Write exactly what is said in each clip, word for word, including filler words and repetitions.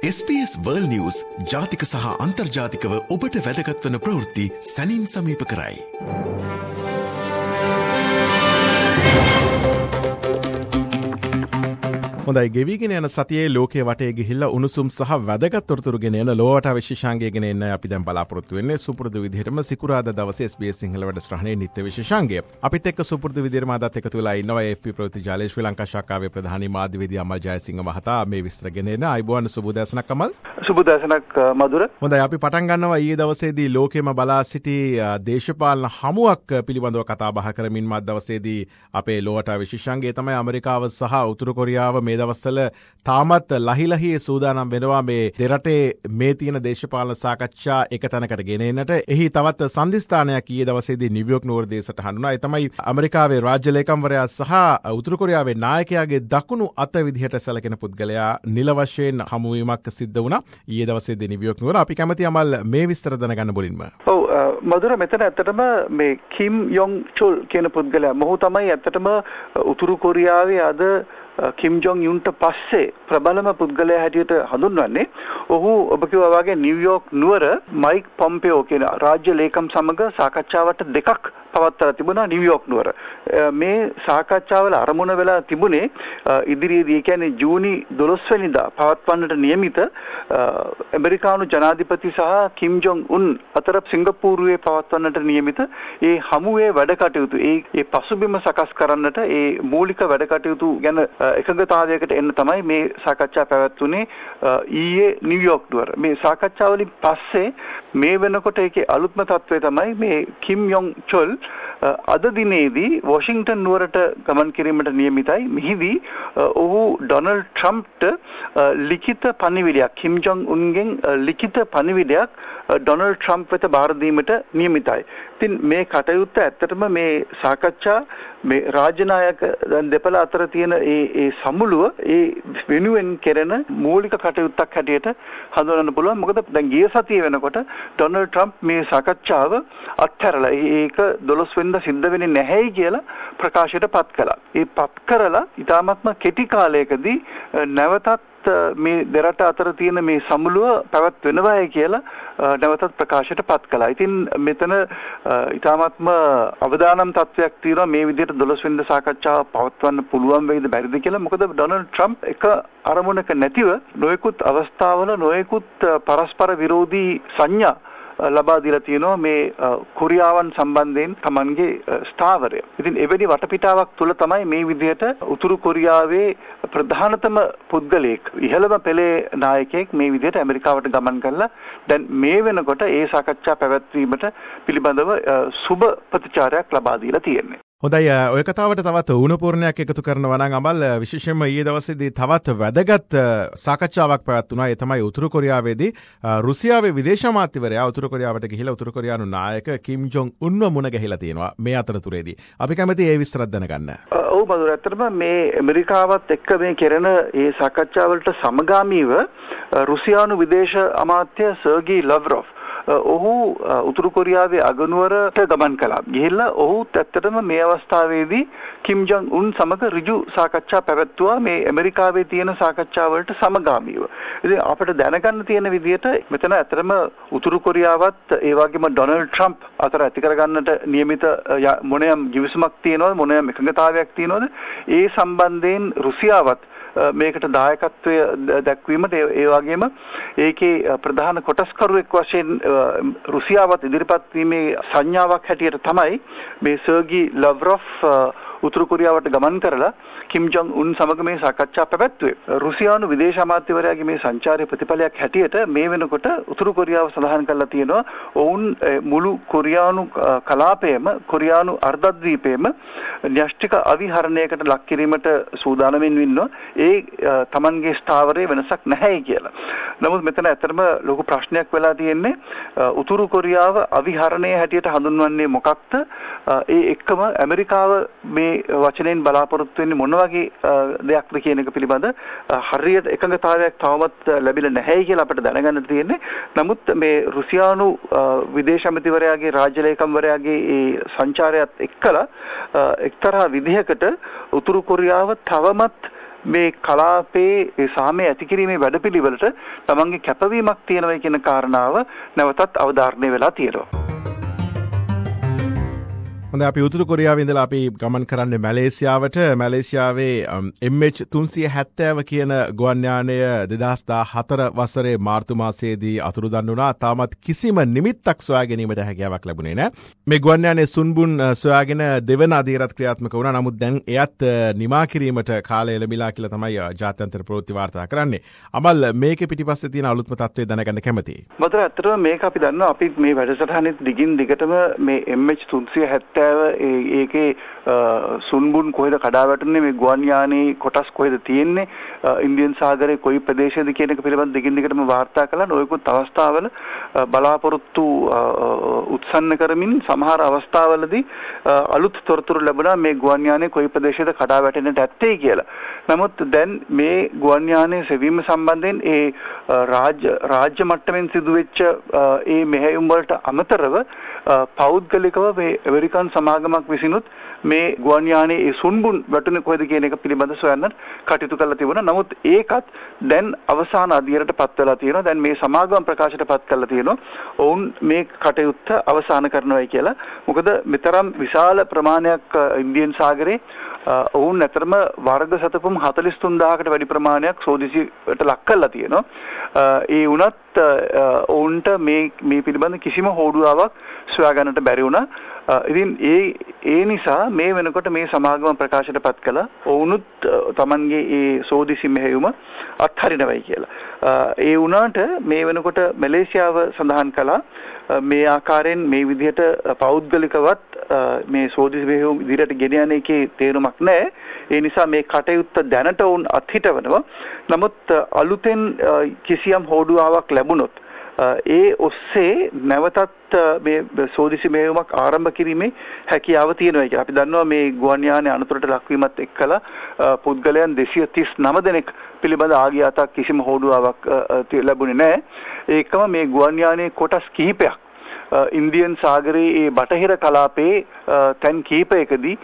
S B S World News ජාතික සහ අන්තර්ජාතිකව ඔබට වැදගත් වන ප්‍රවෘත්ති සැනින් සමීප කරයි. හොඳයි, ගෙවිගෙන යන සතියේ ලෝකයේ වටේ ගිහිල්ලා උණුසුම් සහ වැදගත් තොරතුරු ගෙන යන ලෝවට විශේෂාංගය ගෙන එන්න අපි දැන් බලාපොරොත්තු වෙන්නේ. සුපුරුදු විදිහටම සිකුරාදා දවසේ එස් බී එස් සිංහල වැඩසටහනේ නිත්‍ය විශේෂාංගය. අපිත් එක්ක සුපුරුදු විදිහටම අදත් එකතු වෙලා ඉන්නවා ඒ එෆ් පී ප්‍රවෘත්ති ජාලයේ ශ්‍රී ලංකා ශාඛාවේ ප්‍රධානී මාධ්‍යවේදී අමල් ජයසිංහ මහතා මේ විස්තර ගෙන එන. අයිබෝන් සුබෝදෑසනක් අමල්. සුබෝදෑසනක් මధుර. හොඳයි, අපි පටන් ගන්නවා ඊයේ දවසේදී ලෝකෙම බලා සිටි දේශපාලන හමුවක් පිළිබඳව කතා බහ කරමින් මත් දවසේදී අපේ ලෝවට විශේෂාංගය තමයි ඇමරිකාව සහ උතුරු කොරියාව මේ දවස්වල තාමත් ලහිලහියේ සූදානම් වෙනවා මේ දෙරටේ මේ තියෙන දේශපාලන සාකච්ඡා එක තැනකට ගෙන එන්නට. එහි තවත් සන්ධිස්ථානයක් ඊයේ දවසේදී නිව්යෝර්ක් නුවර දේශයට හඳුනා. ඒ තමයි ඇමරිකාවේ රාජ්‍ය ලේකම්වරයා සහ උතුරු කොරියාවේ නායකයාගේ දකුණු අත විදිහට සැලකෙන පුද්ගලයා නිල වශයෙන් හමුවීමක් සිද්ධ වුණා ඊයේ දවසේදී නිව්යෝර්ක් නුවර. අපි කැමති අමල් මේ විස්තර දැනගන්න මුලින්ම. ඔව් මధుර, මෙතන ඇත්තටම මේ කිම් යොං චොල් කියන පුද්ගලයා මොහු තමයි ඇත්තටම උතුරු කොරියාවේ අද කිම් ජොං යුන්ට පස්සේ ප්‍රබලම පුද්ගලයා හැටියට හඳුන්වන්නේ. ඔහු ඔබ කිව්වා වගේ නිව්යෝර්ක් නුවර මයික් පොම්පෙයෝ කියන රාජ්‍ය ලේකම් සමග සාකච්ඡාවට දෙකක් පවත්වලා තිබුණා නිව්යෝර්ක් නුවර. මේ සාකච්ඡාවල අරමුණ වෙලා තිබුණේ ඉදිරියේදී, ඒ කියන්නේ ජූනි දොළොස් වෙනිදා පවත්වන්නට නියමිත ඇමරිකානු ජනාධිපති සහ කිම් ජොං උන් අතර සිංගප්පූරුවේ පවත්වන්නට නියමිත ඒ හමුවේ වැඩ කටයුතු, ඒ ඒ පසුබිම සකස් කරන්නට, ඒ මූලික වැඩ කටයුතු ගැන එකඟතාවයකට එන්න තමයි මේ සාකච්ඡා පැවැත්වුණේ ඊයේ නිව්යෝර්ක් නුවර. මේ සාකච්ඡාවලින් පස්සේ මේ වෙනකොට ඒකේ අලුත්ම තත්ත්වය තමයි මේ කිම් යොං චොල් අද දිනේදී වොෂින්ටන් නුවරට ගමන් කිරීමට නියමිතයි. මෙහිදී ඔහු ඩොනල්ඩ් ට්‍රම්ප්ට ලිඛිත පණිවිඩයක්, කිම් ජොං උන්ගෙන් ලිඛිත පණිවිඩයක් ඩොනල්ඩ් ට්‍රම්ප් වෙත බාර දීමට නියමිතයි. ඉතින් මේ කටයුත්ත ඇත්තටම මේ සාකච්ඡා මේ රාජ්‍ය නායක දෙපළ අතර තියෙන ඒ ඒ සමුළුව ඒ වෙනුවෙන් කෙරෙන මූලික කටයුත්තක් හැටියට හඳුනන්න පුළුවන්. මොකද දැන් ගිය සතියේ වෙනකොට ඩොනල්ඩ් ට්‍රම්ප් මේ සාකච්ඡාව අත්හැරලා ඒක දොළොස් වෙනිදා සිද්ධ වෙන්නේ නැහැයි කියලා ප්‍රකාශයට පත් කළා. ඒ පත් කරලා ඉතාමත්ම කෙටි කාලයකදී නැවතත් මේ දෙරට අතර තියෙන මේ සමුළුව පැවැත්වෙනවායි කියලා නැවතත් ප්‍රකාශයට පත් කළා. ඉතින් මෙතන ඉතාමත්ම අවදානම් තත්වයක් තියෙනවා මේ විදිහට දොළොස් වෙනිදා සාකච්ඡාව පවත්වන්න පුළුවන් වෙයිද බැරිද කියලා. මොකද ඩොනල්ඩ් ට්‍රම්ප් එක අරමුණක නැතිව නොයෙකුත් අවස්ථාවල නොයෙකුත් පරස්පර විරෝධී සංඥා ලබා දීලා තියෙනවා මේ කොරියාවන් සම්බන්ධයෙන් Tamanගේ ස්ථාවරය. ඉතින් එවැනි වටපිටාවක් තුළ තමයි මේ විදිහට උතුරු කොරියාවේ ප්‍රධානතම පුද්ගලයෙක්, ඉහළම පෙළේ නායකයෙක් මේ විදිහට ඇමරිකාවට ගමන් කරලා දැන් මේ වෙනකොට ඒ සාකච්ඡා පැවැත්වීමට පිළිබඳව සුබ ප්‍රතිචාරයක් ලබා දීලා තියෙන්නේ. හොඳයි, ඔය කතාවට තවත් උණුපූර්ණයක් එකතු කරනවා නම් අමල්, විශේෂයෙන්ම ඊයේ දවසේදී තවත් වැදගත් සාකච්ඡාවක් පැවැත්වුණා. ඒ තමයි උතුරු කොරියාවේදී රුසියාවේ විදේශ අමාත්‍යවරයා උතුරු කොරියාවට ගිහිලා උතුරු කොරියානු නායක කිම් ජොං උන්ව මුණ ගැහිලා තියෙනවා මේ අතරතුරේදී. අපි කැමති ඒ විස්තරත් දැනගන්න. ඔව් මధుර, ඇත්තටම මේ ඇමරිකාවත් එක්ක මේ කෙරෙන ඒ සාකච්ඡාවලට සමගාමීව රුසියානු විදේශ අමාත්‍ය සර්ගී ලව්රොව් ඔහු උතුරු කොරියාවේ අගනුවරට ගමන් කළා. ගිහිල්ලා ඔහුත් ඇත්තටම මේ අවස්ථාවේදී කිම් ජොං උන් සමග ඍජු සාකච්ඡා පැවැත්වුවා මේ ඇමරිකාවේ තියෙන සාකච්ඡාවලට සමගාමීව. ඉතින් අපිට දැනගන්න තියෙන විදිහට මෙතන ඇත්තටම උතුරු කොරියාවත් ඒ වගේම ඩොනල්ඩ් ට්‍රම්ප් අතර ඇති කරගන්නට නියමිත මොනෑම් ගිවිසුමක් තියෙනවද, මොනෑම් එකඟතාවයක් තියෙනවද, ඒ සම්බන්ධයෙන් රුසියාවත් මේකට දායකත්වය දැක්වීමට, ඒ වගේම ඒකේ ප්‍රධාන කොටස්කරුවෙක් වශයෙන් රුසියාවත් ඉදිරිපත් වීමේ සංඥාවක් හැටියට තමයි මේ සර්ගී ලව්රොව් උතුරු කොරියාවට ගමන් කරලා කිම් ජොං උන් සමග මේ සාකච්ඡා පැවැත්වුවේ. රුසියානු විදේශ අමාත්‍යවරයාගේ මේ සංචාරයේ ප්‍රතිඵලයක් හැටියට මේ වෙනකොට උතුරු කොරියාව සඳහන් කරලා තියෙනවා ඔවුන් මුළු කොරියානු කලාපයම, කොරියානු අර්ධද්වීපයම න්‍යෂ්ටික අවිහරණයකට ලක් කිරීමට සූදානමින් ඉන්නවා. ඒ Tamanගේ ස්ථාවරයේ වෙනසක් නැහැයි කියලා. නමුත් මෙතන ඇත්තටම ලොකු ප්‍රශ්නයක් වෙලා තියෙන්නේ උතුරු කොරියාව අවිහරණයේ හැටියට හඳුන්වන්නේ මොකක්ද? ඒ එක්කම ඇමරිකාව මේ වචනෙන් බලාපොරොත්තු වෙන්නේ මොන වගේ දෙයක්ද කියන එක පිළිබඳ හරියට එකඟතාවයක් තවමත් ලැබිලා නැහැයි කියලා අපිට දැනගන්න තියෙන්නේ. නමුත් මේ රුසියානු විදේශ අමාත්‍යවරයාගේ රාජ්‍ය ලේකම්වරයාගේ ඒ සංචාරයත් එක්කලා එක්තරා විදිහකට උතුරු කොරියාව තවමත් මේ කලාපේ සාමය ඇති කිරීමේ වැඩපිළිවෙලට තමන්ගේ කැපවීමක් තියෙනවා කියන කාරණාව නැවතත් අවධාරණය වෙලා තියෙනවා. හොඳ අපි උතුරු කොරියාවේ ඉඳලා අපි ගමන් කරන්නේ මැලේසියාවට. මැලේසියාවේ එම් එච් තුන්සිය හැත්තෑව කියන ගුවන් යානය දෙදහස් දාහතර වසරේ මාර්තු මාසයේදී අතුරුදන් වුණා. තාමත් කිසිම නිමිත්තක් සොයා ගැනීමට හැකියාවක් ලැබුණේ නැහැ. මේ ගුවන් යානයේ සුන්බුන් සොයාගෙන දෙවන අධීරත් ක්‍රියාත්මක වුණා. නමුත් දැන් එයත් නිමා කිරීමට කාලය ලැබිලා කියලා තමයි ජාත්‍යන්තර ප්‍රවෘත්ති වාර්තා කරන්නේ. අමල් මේකේ පිටිපස්සේ තියෙන අලුත්ම තත්ත්වය දැනගන්න කැමතියි. මතර ඇත්තටම මේක අපි දන්නවා අපි මේ වැඩසටහනේ දිගින් දිගටම මේ එම් එච් තුන්සිය හැත්තෑව ඒකේ සුන්බුන් කොහෙද කඩා වැටුනේ මේ ගුවන් යානයේ කොටස් කොහෙද තියෙන්නේ ඉන්දියන් සාගරයේ කොයි ප්‍රදේශයේද කියන එක පිළිබඳ දිගින් දිගටම වාර්තා කළා. නොයෙකුත් අවස්ථාවල බලාපොරොත්තු උත්සන්න කරමින් සමහර අවස්ථාවලදී අලුත් තොරතුරු ලැබුණා මේ ගුවන් යානයේ කොයි ප්‍රදේශයේද කඩා වැටෙන්නට ඇත්තේ කියලා. නමුත් දැන් මේ ගුවන් යානයේ සෙවීම සම්බන්ධයෙන් ඒ රාජ්‍ය රාජ්‍ය මට්ටමින් සිදුවෙච්ච ඒ මෙහෙයුම් වලට අමතරව පෞද්ගලිකව මේ ඇමරිකන් සමාගමක් විසිනුත් මේ ගුවන් යානයේ ඒ සුන්බුන් වැටුනේ කොහෙද කියන එක පිළිබඳ සොයන්න කටයුතු කරලා තිබුණා. නමුත් ඒකත් දැන් අවසාන අධීරයට පත් වෙලා තියෙනවා. දැන් මේ සමාගම ප්‍රකාශයට පත් කරලා තියෙනවා. ඔවුන් මේ කටයුත්ත අවසන් කරනවායි කියලා. මොකද මෙතරම් විශාල ප්‍රමාණයක් ඉන්දියන් සාගරේ ඔවුන් ඇතරම වර්ග සතපුම් හතළිස් තුන් දාහකට වැඩි ප්‍රමාණයක් සෝදිසියට ලක් කරලා තියෙනවා. ඒ වුණත් ඔවුන්ට මේ මේ පිළිබඳ කිසිම හෝඩුවාවක් සොයා ගන්නට බැරි වුණා. ඉතින් ඒ ඒ නිසා මේ වෙනකොට මේ සමාගම ප්‍රකාශයට පත් කළා ඔවුනුත් Tamanගේ ඒ සෝදිසි මෙහෙයුම අත්හරිනවයි කියලා. ඒ වුණාට මේ වෙනකොට මැලේසියාව සඳහන් කළා මේ ආකාරයෙන් මේ විදිහට පෞද්ගලිකවත් මේ සෝදිසි මෙහෙයුම ඉදිරියට ගෙන යන එකේ තේරුමක් නැහැ. ඒ නිසා මේ කටයුත්ත දැනට වුන් අත්හිටවනවා. නමුත් අලුතෙන් කිසියම් හෝඩුවාවක් ලැබුණොත් ඒ ඔස්සේ නැවතත් මේ සෝදිසි මෙහෙයුමක් ආරම්භ කිරීමේ හැකියාව තියෙනවා කියලා. අපි දන්නවා මේ ගුවන් යානයේ අනතුරට ලක්වීමත් එක්කලා පුද්ගලයන් දෙසිය තිස් නව දෙනෙක් පිළිබඳ ආගියාතක් කිසිම හෝඩුවාවක් ලැබුණේ නැහැ. ඒකම මේ ගුවන් යානයේ කොටස් කිහිපයක් ඉන්දියන් සාගරයේ ඒ බටහිර කලාපයේ තැන් කිහිපයකදී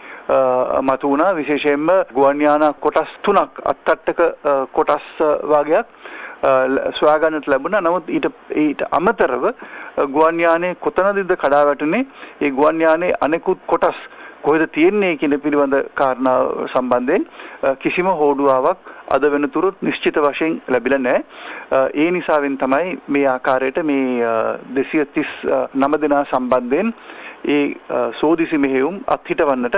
මතු වුණා. විශේෂයෙන්ම ගුවන් යාන කොටස් තුනක් අත්තට්ටක කොටස් වගේක් සොයා ගන්නට ලැබුණා. නමුත් ඊට ඊට අමතරව ගුවන් යානයේ කොතනදද කඩා වැටුනේ ඒ ගුවන් යානයේ අනෙකුත් කොටස් කොහෙද තියෙන්නේ කියන පිළිබඳ කාරණා සම්බන්ධයෙන් කිසිම හෝඩුවාවක් අද වෙනතුරුත් නිශ්චිත වශයෙන් ලැබිලා නැහැ. ඒ නිසාවෙන් තමයි මේ ආකාරයට මේ දෙසිය තිස් නව දෙනා සම්බන්ධයෙන් ඒ සෝදිසි මෙහෙයුම් අත්හිටවන්නට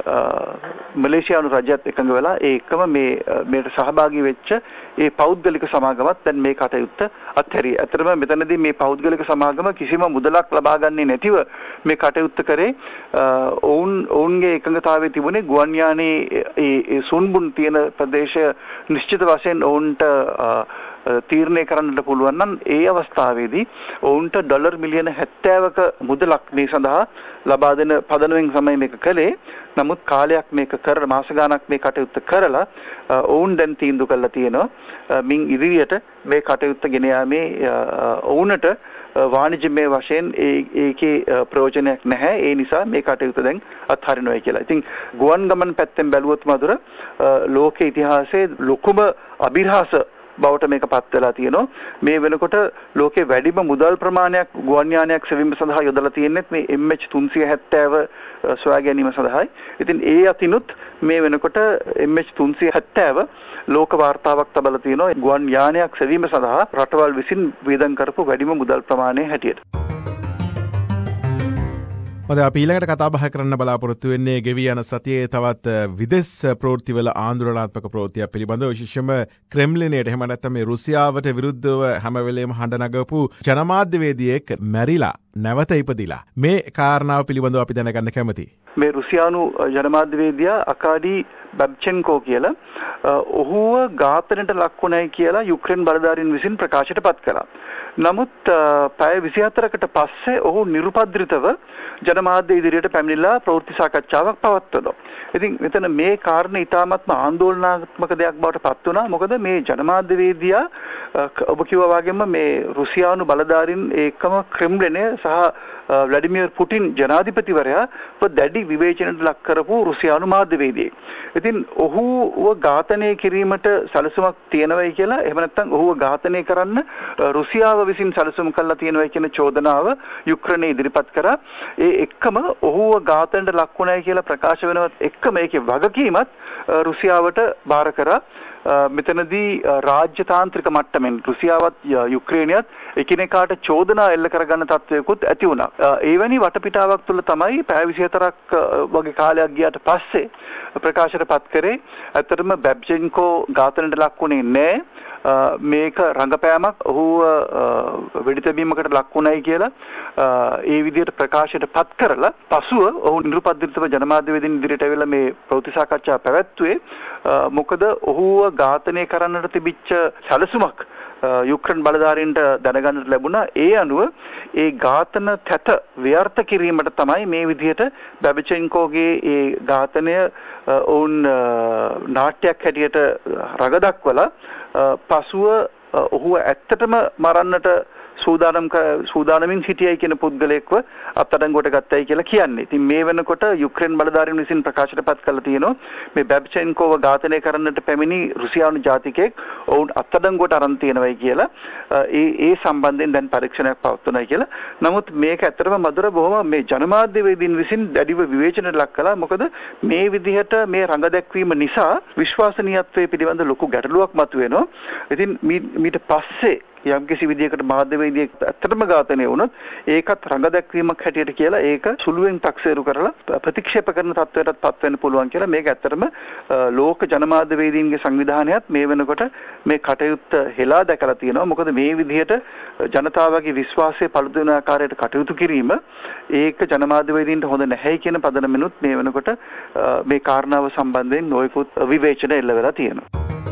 මැලේසියානු රජයත් එකඟ වෙලා ඒ එකම මේ මේට සහභාගී වෙච්ච ඒ පෞද්ගලික සමාගමත් දැන් මේ කටයුත්ත අත්හැරියා. අතරම මෙතනදී මේ පෞද්ගලික සමාගම කිසිම මුදලක් ලබා ගන්නේ නැතිව මේ කටයුත්ත කරේ. ඔවුන් ඔවුන්ගේ එකඟතාවයේ තිබුණේ ගුවන් යානයේ ඒ සුන්බුන් තියෙන ප්‍රදේශය නිශ්චිත වශයෙන් ඔවුන්ට තීරණය කරන්නට පුළුවන් නම් ඒ අවස්ථාවේදී ඔවුන්ට ඩොලර් මිලියන හැත්තෑවක මුදලක් මේ සඳහා ලබා දෙන පදනමෙන් තමයි මේක කළේ. නමුත් කාලයක් මේක කර මාස ගාණක් මේ කටයුත්ත කරලා ඔවුන් දැන් තීන්දුව කළා තියෙනවා මින් ඉදිරියට මේ කටයුත්ත ගෙන යාමේ ඔවුන්ට වාණිජමය වශයෙන් ඒ ඒකේ ප්‍රයෝජනයක් නැහැ. ඒ නිසා මේ කටයුත්ත දැන් අත්හරිනවා කියලා. ඉතින් ගුවන් ගමන් පැත්තෙන් බැලුවොත් මధుර ලෝක ඉතිහාසයේ ලොකුම අභිරහස බවට මේක පත් වෙලා තියෙනවා. මේ වෙනකොට ලෝකේ වැඩිම මුදල් ප්‍රමාණයක් ගුවන් යානයක් සෙවීම සඳහා යොදලා තියෙන්නේ මේ එම් එච් තුන්සිය හැත්තෑව සොයා ගැනීම සඳහායි. ඉතින් ඒ අතිනුත් මේ වෙනකොට එම් එච් තුන්සිය හැත්තෑව ලෝක වාර්තාවක් තබලා තියෙනවා ගුවන් යානයක් සෙවීම සඳහා රටවල් විසින් වියදම් කරපු වැඩිම මුදල් ප්‍රමාණය හැටියට. හොඳයි අපි ඊළඟට කතා බහ කරන්න බලාපොරොත්තු වෙන්නේ ගෙවී යන සතියේ තවත් විදෙස් ප්‍රවෘත්තිවල ආందోලනාත්මක ප්‍රවෘත්තියක් පිළිබඳව විශේෂයෙන්ම ක්‍රෙම්ලිනයට එහෙම නැත්නම් මේ රුසියාවට විරුද්ධව හැම වෙලේම හඬ නගපු ජනමාධ්‍යවේදියෙක් මැරිලා නැවත ඉපදිලා මේ කාරණාව පිළිබඳව අපි දැනගන්න කැමතියි. මේ රුසියානු ජනමාධ්‍යවේදියා අකාඩි බැබ්චෙන්කෝ කියලා ඔහුව ඝාතනයට ලක්වුණයි කියලා යුක්‍රේන් බලධාරීන් විසින් ප්‍රකාශයට පත් කළා. නමුත් පැය විසිහතරකට පස්සේ ඔහු නිරුපද්‍රිතව ජනමාධ්‍ය ඉදිරියට පැමිණිලා ප්‍රවෘත්ති සාකච්ඡාවක් පවත්වනවා. ඉතින් මෙතන මේ කාරණේ ඉතාමත්ම ආందోලනාත්මක දෙයක් බවට පත් වුණා. මොකද මේ ජනමාධ්‍යවේදියා ඔබ කිව්වා වගේම මේ රුසියානු බලධාරීන් ඒකම ක්‍රෙම්ලිනය සහ ව්ලාඩිමිර් පුටින් ජනාධිපතිවරයා දැඩි විවේචනයට ලක් කරපු රුසියානු මාධ්‍යවේදියෙක්. ඉතින් ඔහුව ඝාතනය කිරීමට සැලසුමක් තියෙනවයි කියලා එහෙම නැත්නම් ඔහුව ඝාතනය කරන්න රුසියාව විසින් සැලසුම් කළා තියෙනවයි කියන චෝදනාව යුක්‍රේනය ඉදිරිපත් කරා. ඒ එක්කම ඔහුව ඝාතනයට ලක් වුණායි කියලා ප්‍රකාශ වෙනවත් එක්කම ඒකේ වගකීමත් රුසියාවට බාර කරා. මෙතනදී රාජ්‍යතාන්ත්‍රික මට්ටමින් රුසියාවත් යුක්‍රේනියත් එකිනෙකාට චෝදනා එල්ල කරගන්න තත්ත්වයකුත් ඇති වුණා. එවැනි වටපිටාවක් තුළ තමයි පැය විසිහතරක් වගේ කාලයක් ගියාට පස්සේ ප්‍රකාශයට පත් කරේ ඇත්තටම බැබ්චෙන්කෝ ඝාතනයට ලක් වුණේ නැහැ. මේක රංගපෑමක් ඔහුව වෙඩිතැබීමකට ලක් වුණයි කියලා ඒ විදිහට ප්‍රකාශයට පත් කරලා පසුව ඔහු නිරුපද්‍රිතව ජනමාධ්‍යවේදීන් ඉදිරියට ඇවිල්ලා මේ ප්‍රවෘත්ති සාකච්ඡා පැවැත්වුවේ. මොකද ඔහුව ඝාතනය කරන්නට තිබිච්ච සැලසුමක් යුක්‍රේන් බලධාරීන්ට දැනගන්නට ලැබුණා. ඒ අනුව ඒ ඝාතන තැත ව්‍යර්ථ කිරීමට තමයි මේ විදිහට බැබචෙන්කෝගේ ඒ ඝාතනය ඔවුන් නාට්‍යයක් හැටියට රඟදක්වලා පසුව ඔහුව ඇත්තටම මරන්නට සූදානම් සූදානමින් සිටියයි කියන පුද්ගලයෙක්ව අත්අඩංගුවට ගත්තයි කියලා කියන්නේ. ඉතින් මේ වෙනකොට යුක්‍රේන් බලධාරීන් විසින් ප්‍රකාශයට පත් කරලා තියෙනවා මේ බැබ්චෙන්කෝව ඝාතනය කරන්නට පැමිණි රුසියානු ජාතිකයෙක් ඔවුන් අත්අඩංගුවට අරන් තියෙනවයි කියලා ඒ ඒ සම්බන්ධයෙන් දැන් පරීක්ෂණයක් පවත්වනයි කියලා. නමුත් මේක ඇත්තටම මధుර බොහොම මේ ජනමාධ්‍යවේදීන් විසින් දැඩිව විවේචනයට ලක් කළා. මොකද මේ විදිහට මේ රඟ දැක්වීම නිසා විශ්වාසනීයත්වයේ පිළිබඳ ලොකු ගැටලුවක් මතුවෙනවා. ඉතින් මීට පස්සේ යම්කිසි විදියකට මාධ්‍යවේදියෙක් ඇත්තටම ඝාතනය වුණොත් ඒකත් රඟ දැක්වීමක් හැටියට කියලා ඒක සුළුවෙන් තක්සේරු කරලා ප්‍රතික්ෂේප කරන තත්ත්වයටත් පත් වෙන්න පුළුවන් කියලා මේක ඇත්තටම ලෝක ජනමාධ්‍යවේදීන්ගේ සංවිධානයත් මේ වෙනකොට මේ කටයුත්ත හෙලා දැකලා තියෙනවා. මොකද මේ විදිහට ජනතාවගේ විශ්වාසය පළුදු වෙන ආකාරයට කටයුතු කිරීම ඒක ජනමාධ්‍යවේදීන්ට හොඳ නැහැයි කියන පදනමෙනුත් මේ වෙනකොට මේ කාරණාව සම්බන්ධයෙන් නොයෙකුත් විවේචන එල්ල වෙලා තියෙනවා.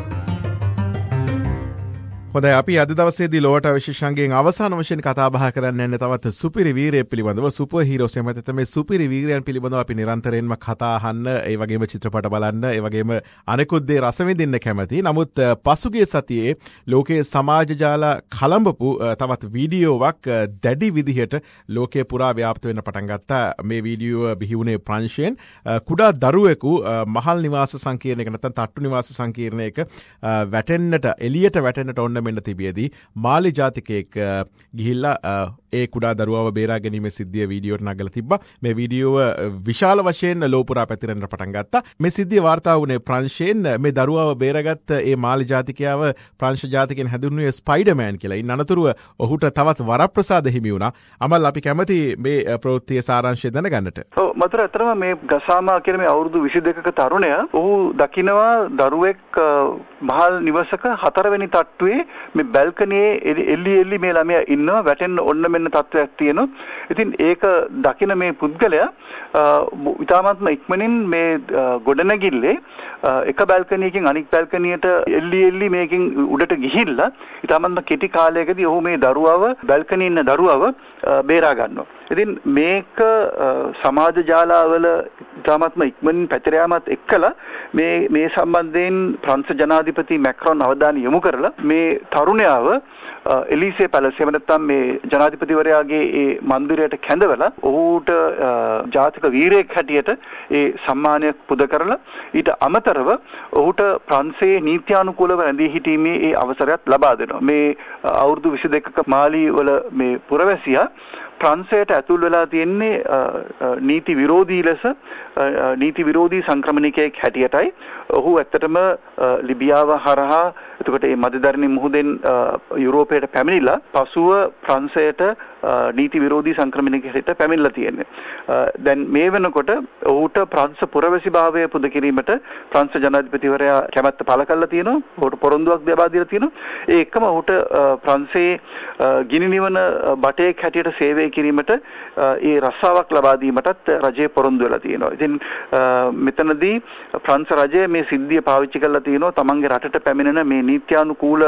හොඳයි අපි අද දවසේදී ලෝවට විශේෂයෙන් අවසාන වශයෙන් කතා බහ කරන්න යන්නේ තවත් සුපිරි වීරයෙක් පිළිබඳව සුපර් හීරෝස් එමෙත තමයි සුපිරි වීරයන් පිළිබඳව අපි නිරන්තරයෙන්ම කතා අහන්න ඒ වගේම චිත්‍රපට බලන්න ඒ වගේම අනෙකුත් දේ රස විඳින්න කැමතියි. නමුත් පසුගිය සතියේ ලෝකයේ සමාජ ජාල කලඹපු තවත් වීඩියෝවක් දැඩි විදිහට ලෝකයේ පුරා ව්‍යාප්ත වෙන්න පටන් ගත්තා. මේ වීඩියෝව බිහි වුණේ ප්‍රංශයෙන් කුඩා දරුවෙකු මහල් නිවාස සංකීර්ණයක නැත්නම් තට්ටු නිවාස සංකීර්ණයක වැටෙන්නට එළියට වැටෙන්නට ඕන මෙන්න තිබියදී මාලි ජාතිකයෙක් ගිහිල්ලා ඒ කුඩා දරුවව බේරා ගැනීමේ සිද්ධිය වීඩියෝට නගලා තිබ්බා. මේ වීඩියෝව විශාල වශයෙන් ලෝපුරා පැතිරෙන්න පටන් ගත්තා. මේ සිද්ධිය වාර්තා වුණේ ප්‍රංශයෙන් මේ දරුවව බේරගත්ත ඒ මාලි ජාතිකයාව ප්‍රංශ ජාතිකෙන් හැඳින්වුවේ ස්පයිඩර්මෑන් කියලා. ඉන් අනතුරුව ඔහුට තවත් වරප්‍රසාද හිමි වුණා. අමල් අපි කැමති මේ ප්‍රවෘත්තියේ සාරාංශය දැනගන්නට. ඔව් මතර අතරම මේ ගසාමා කියන මේ අවුරුදු විසි දෙකක තරුණයා ඔහු දකිනවා දරුවෙක් මහල් නිවසක හතරවෙනි තට්ටුවේ මේ බැල්කනියේ එල්ලි එල්ලි මේ ළමයා ඉන්නවා වැටෙන්න ඔන්න මෙන්න තත්ත්වයක් තියෙනවා. ඉතින් ඒක දකින මේ පුද්ගලයා ඉතාමත්ම ඉක්මනින් මේ ගොඩනැගිල්ලේ එක බැල්කනියකින් අනික් බැල්කනියට එල්ලි එල්ලි මේකෙන් උඩට ගිහිල්ලා ඉතාමත්ම කෙටි කාලයකදී ඔහු මේ දරුවව බැල්කනියේ ඉන්න දරුවව බේරා ගන්නවා. ඉතින් මේක සමාජ ජාලාවල ඉතාමත්ම ඉක්මනින් පැතිර යාමත් එක්කලා මේ මේ සම්බන්ධයෙන් ප්‍රංශ ජනාධිපති මැක්‍රොන් අවධානය යොමු කරලා මේ තරුණයාව එලිසේ පැලස් එහෙම නැත්නම් මේ ජනාධිපතිවරයාගේ ඒ මන්දිරයට කැඳවලා ඔහුට ජාතික වීරයෙක් හැටියට ඒ සම්මානය පුද කරලා ඊට අමතරව ඔහුට ප්‍රංශයේ නීත්‍යානුකූලව රැඳී සිටීමේ ඒ අවසරයත් ලබා දෙනවා. මේ අවුරුදු විසි දෙකක මාලි වල මේ පුරවැසියා ප්‍රංශයට ඇතුල් වෙලා තියෙන්නේ නීති විරෝධී ලෙස නීති විරෝධී සංක්‍රමණිකයෙක් හැටියටයි. ඔහු ඇත්තටම ලිබියාව හරහා එතකොට මේ මධ්‍යධරණී මුහුදෙන් යුරෝපයට පැමිණිලා පසුව ප්‍රංශයට නීති විරෝධී සංක්‍රමණිකයෙක් හැටියට පැමිණලා තියෙන්නේ. දැන් මේ වෙනකොට ඔහුට ප්‍රංශ පුරවැසිභාවය පුද කිරීමට ප්‍රංශ ජනාධිපතිවරයා කැමැත්ත පළ කරලා තියෙනවා. ඔහුට පොරොන්දුවක් ලබා දීලා තියෙනවා. ඒ එක්කම ඔහුට ප්‍රංශයේ ගිනි නිවන බටේක් හැටියට සේවය කිරීමට ඒ රස්සාවක් ලබා දීමටත් රජය පොරොන්දු වෙලා තියෙනවා. ඉතින් මෙතනදී ප්‍රංශ රජය මේ සිද්ධිය පාවිච්චි කරලා තියෙනවා තමන්ගේ රටට පැමිණෙන මේ නීත්‍යානුකූල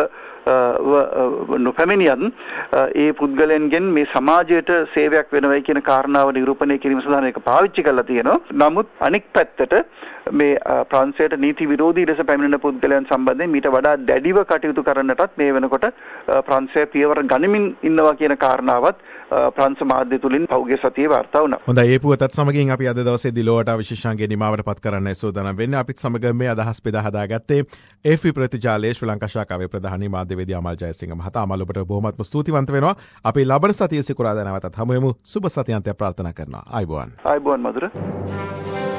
නොපැමිණියන් ඒ පුද්ගලයන්ගෙන් මේ සමාජයට සේවයක් වෙනවයි කියන කාරණාව නිරූපණය කිරීම සඳහා මේක පාවිච්චි කරලා තියෙනවා. නමුත් අනික් පැත්තට මේ ප්‍රංශයට නීති විරෝධී ලෙස පැමිණෙන පුද්ගලයන් සම්බන්ධයෙන් මීට වඩා දැඩිව කටයුතු කරන්නටත් මේ වෙනකොට ප්‍රංශය පියවර ගනිමින් ඉන්නවා කියන කාරණාවත් ප්‍රංශ මාධ්‍ය තුලින් පෞගේ සතියේ වාර්තා වුණා. හොඳයි, ඒ පුවතත් සමගින් අපි අද දවසේදී ලෝවට විශේෂාංගයේ නිමාවට පත් කරන්න සූදානම් වෙන්නේ. අපිත් සමග මේ අදහස් බෙදා හදාගත්තේ එෆ් ප්‍රතිජාලයේ ශ්‍රී ලංකා ශාඛාවේ ප්‍රධානී මාධ්‍යවේදී අමල් ජයසිංහ මහතා. අමල් ඔබට බොහොමත්ම ස්තුතිවන්ත වෙනවා. අපි ලබන සතියේ සිකුරාදා නැවතත් හමු වෙමු. සුබ සතියාන්තයක් ප්‍රාර්ථනා කරනවා. ආයුබෝවන්. ආයුබෝවන් මధుර.